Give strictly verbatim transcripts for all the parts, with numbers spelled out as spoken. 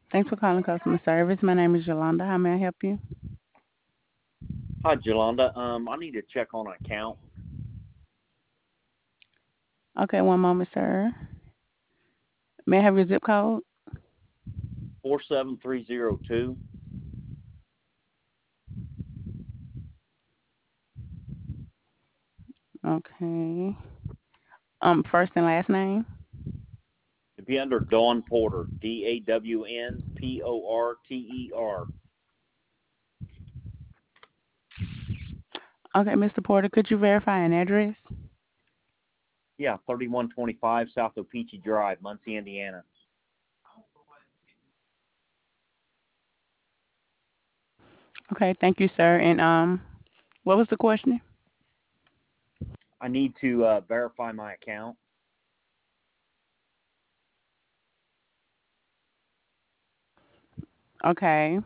Thanks for calling customer service. My name is Yolanda. How may I help you? Hi, Jolanda. Um, I need to check on an account. Okay, one moment, sir. May I have your zip code? Four seven three zero two. Okay. Um, first and last name. It'd be under Dawn Porter. D A W N P O R T E R. Okay, Mister Porter, could you verify an address? Yeah, thirty-one twenty-five South Opeechee Drive, Muncie, Indiana. Okay, thank you, sir. And um, what was the question? I need to uh, verify my account. Okay,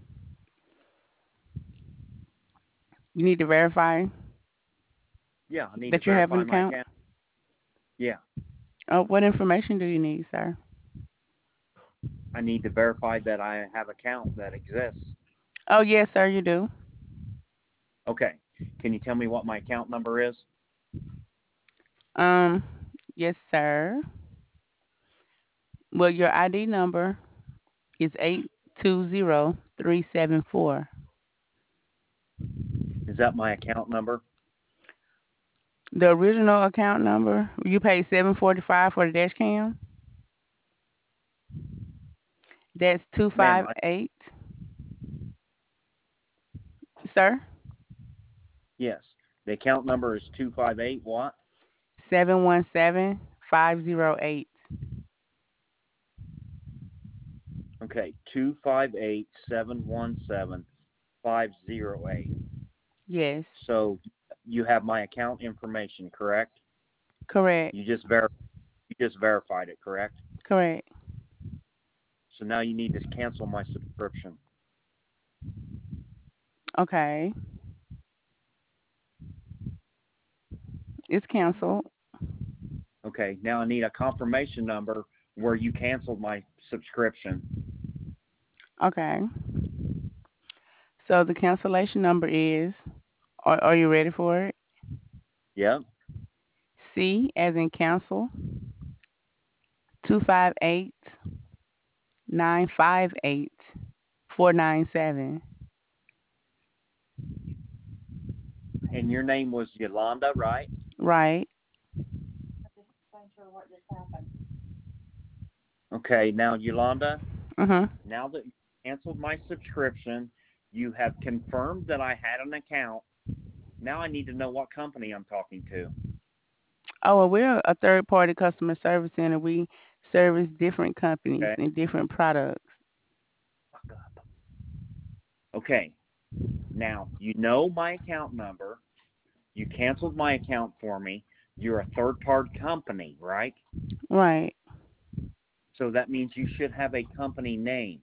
you need to verify Yeah, I need to that you have an verify my account. account. Yeah, Uh, what information do you need, sir? I need to verify that I have account that exists. Oh, yes, sir, you do. Okay. Can you tell me what my account number is? Um, yes, sir. Well, your I D number is eight two zero three seven four. Is that my account number? The original account number, you paid seven forty five for the dash cam. That's two Ma'am, five I, eight, sir. yes. The account number is two five eight what? Seven one seven five zero eight. Okay, two five eight seven one seven five zero eight. Yes, So you have my account information, correct? correct, You just ver you just verified it, correct? correct. So now you need to cancel my subscription. Okay, it's canceled. Okay, now I need a confirmation number where you canceled my subscription. Okay, so the cancellation number is. Are, are you ready for it? Yep. C as in cancel. Two five eight nine five eight four nine seven. And your name was Yolanda, right? Right. Okay, now Yolanda, Mhm. now that you canceled my subscription, you have confirmed that I had an account. Now I need to know what company I'm talking to. Oh, well, we're a third party customer service center. We service different companies Okay. and different products. Okay. Now, you know my account number. You canceled my account for me. You're a third party company, right? Right. So that means you should have a company name,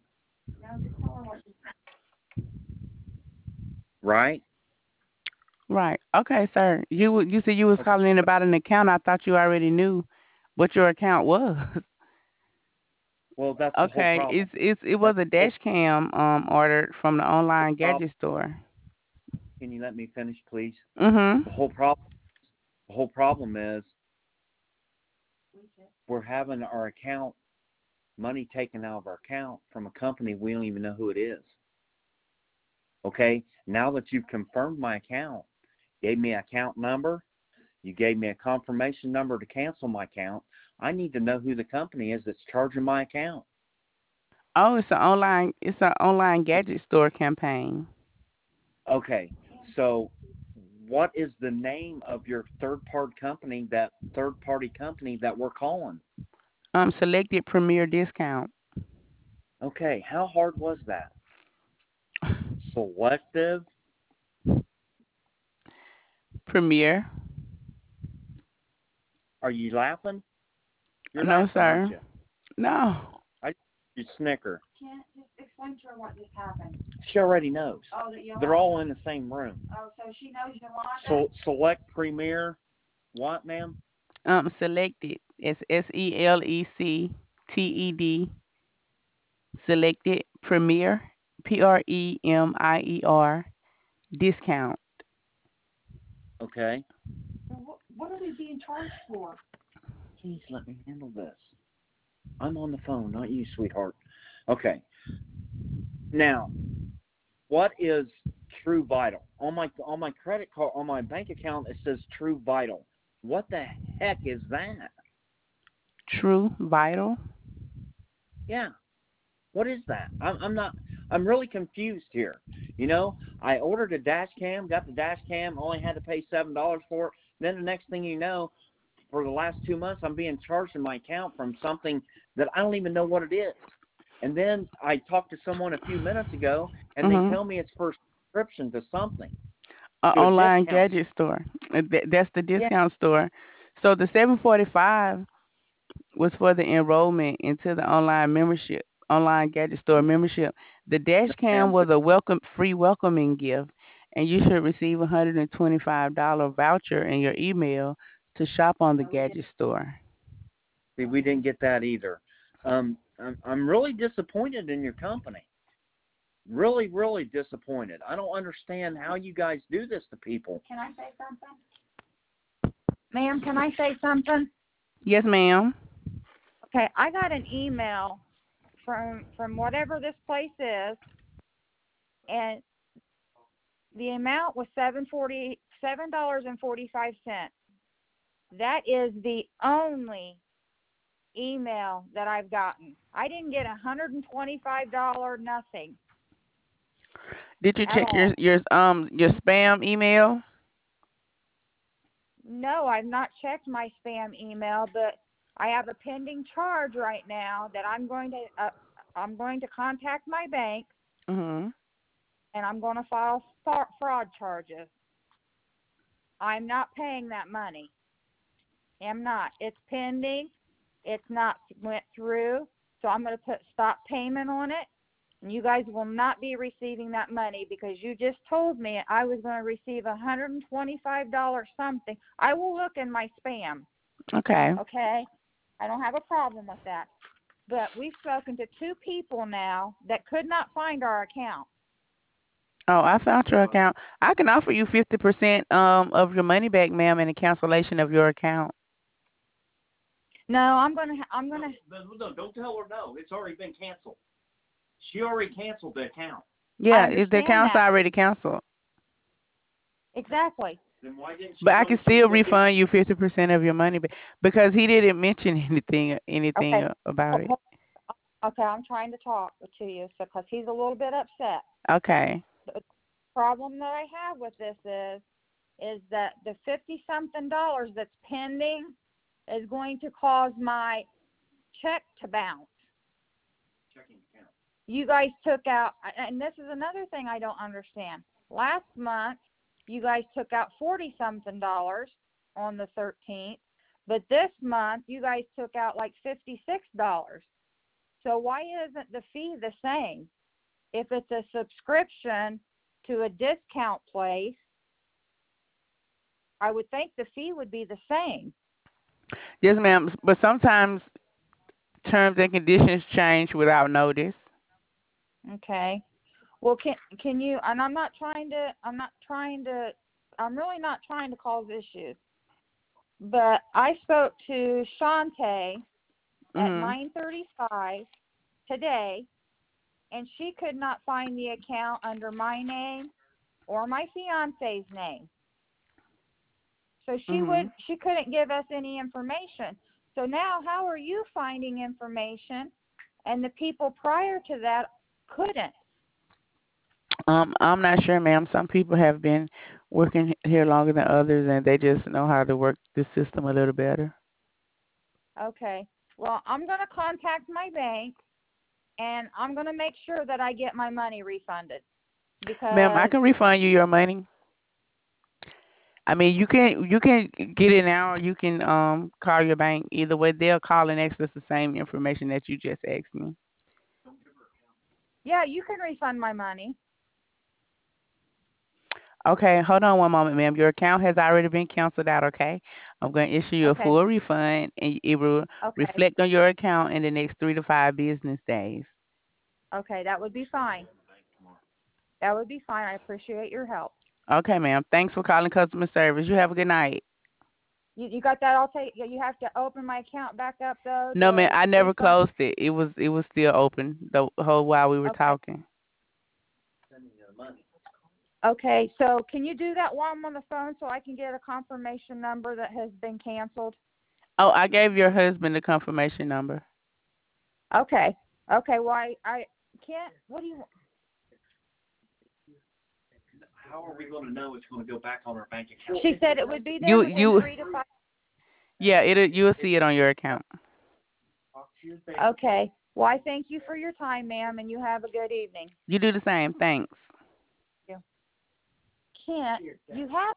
right? Right. Okay, sir. You w- you said you was Okay. calling in about an account. I thought you already knew what your account was. Well, that's the whole Okay. problem. It's it's it was That's a the whole, dash cam um ordered from the whole online problem. gadget store. Can you let me finish, please? Mhm. The whole problem. The whole problem is we're having our account money taken out of our account from a company we don't even know who it is. Okay. Now that you've confirmed my account, gave me an account number, you gave me a confirmation number to cancel my account. I need to know who the company is that's charging my account. Oh, it's an online it's an online gadget store campaign. Okay, so what is the name of your third party company, that third party company that we're calling? Um, selected premier discount. Okay, how hard was that? Selective? Premier. Are you laughing? You're No, laughing, aren't sir. you? No. I you snicker. She already knows. They're all in the same room. So select premier what, ma'am? Um, selected. It's S E L E C T E D Selected Premier, P R E M I E R, discount. Okay. Well, what, what are we being charged for? Please let me handle this. I'm on the phone, not you, sweetheart. Okay. Now, what is True Vital? On my on my credit card, on my bank account, it says True Vital. What the heck is that? True Vital. Yeah. What is that? I'm I'm not. I'm really confused here. You know, I ordered a dash cam, got the dash cam, only had to pay seven dollars for it. Then the next thing you know, for the last two months, I'm being charged in my account from something that I don't even know what it is. And then I talked to someone a few minutes ago, and they Mhm. tell me it's for a subscription to something, An to a online discount. gadget store. Uh, th- That's the Yeah, discount store. So the seven forty-five was for the enrollment into the online membership, online gadget store membership. The dash cam ma'am. was a welcome free welcoming gift, and you should receive a hundred and twenty-five dollar voucher in your email to shop on the gadget store. See, we didn't get that either. Um, I'm, I'm really disappointed in your company. Really, really disappointed. I don't understand how you guys do this to people. Can I say something? Ma'am, can I say something? Yes, ma'am. Okay, I got an email from from whatever this place is, and the amount was seven forty seven dollars and forty five cents. That is the only email that I've gotten. I didn't get a hundred and twenty five dollar nothing Did you at check your all. your um your spam email? No, I've not checked my spam email, but I have a pending charge right now that I'm going to uh, I'm going to contact my bank, Mhm. and I'm going to file fraud charges. I'm not paying that money. I'm not. It's pending. It's not went through, so I'm going to put stop payment on it. And you guys will not be receiving that money because you just told me I was going to receive a one hundred twenty-five dollars something. I will look in my spam, Okay. okay? I don't have a problem with that. But we've spoken to two people now that could not find our account. Oh, I found your account. I can offer you fifty percent um of your money back, ma'am, and a cancellation of your account. No, I'm going to I'm going No, to no, no, don't tell her no. It's already been canceled. She already canceled the account. I Yeah, it, the understand account's that. already canceled. Exactly. Then why didn't she But I tell can me she was still going to give refund you fifty percent of your money back because he didn't mention anything anything Okay. about it. Okay, I'm trying to talk to you because he's a little bit upset. Okay. The problem that I have with this is is that the fifty something dollars that's pending is going to cause my check to bounce. checking account? You guys took out, and this is another thing I don't understand. Last month, you guys took out forty something dollars on the thirteenth, but this month you guys took out like fifty-six dollars. So why isn't the fee the same? If it's a subscription to a discount place, I would think the fee would be the same. Yes, ma'am. But sometimes terms and conditions change without notice. Okay. Well, can can you? And I'm not trying to. I'm not trying to. I'm really not trying to cause issues. But I spoke to Shantae at Mhm. nine thirty-five today, and she could not find the account under my name or my fiance's name. So she Mhm. would she couldn't give us any information. So now how are you finding information and the people prior to that couldn't? Um, I'm not sure, ma'am. Some people have been working here longer than others, and they just know how to work the system a little better. Okay. Well, I'm going to contact my bank and I'm going to make sure that I get my money refunded Ma'am, I because can refund you your money. I mean, you can you can get it now, or you can um call your bank. Either way, they'll call and ask us the same information that you just asked me. yeah, you can refund my money. Okay, hold on one moment, ma'am. Your account has already been canceled out. Okay, I'm going to issue you a Okay. full refund, and it will Okay. reflect on your account in the next three to five business days. Okay, that would be fine. That would be fine. I appreciate your help. Okay, ma'am. Thanks for calling customer service. You have a good night. You you got that all take? You have to open my account back up though. No, man, The I never refund. closed it. It was it was still open the whole while we were Okay. talking. Okay. So can you do that while I'm on the phone so I can get a confirmation number that has been canceled? Oh, I gave your husband the confirmation number. Okay. Okay. Well, I I can't. What do you? How are we going to know it's going to go back on our bank account? She said it would be there You within you three to five. yeah, it you'll see it on your account. Okay. Well, I thank you for your time, ma'am, and you have a good evening. You do the same. Thanks. Kent, you have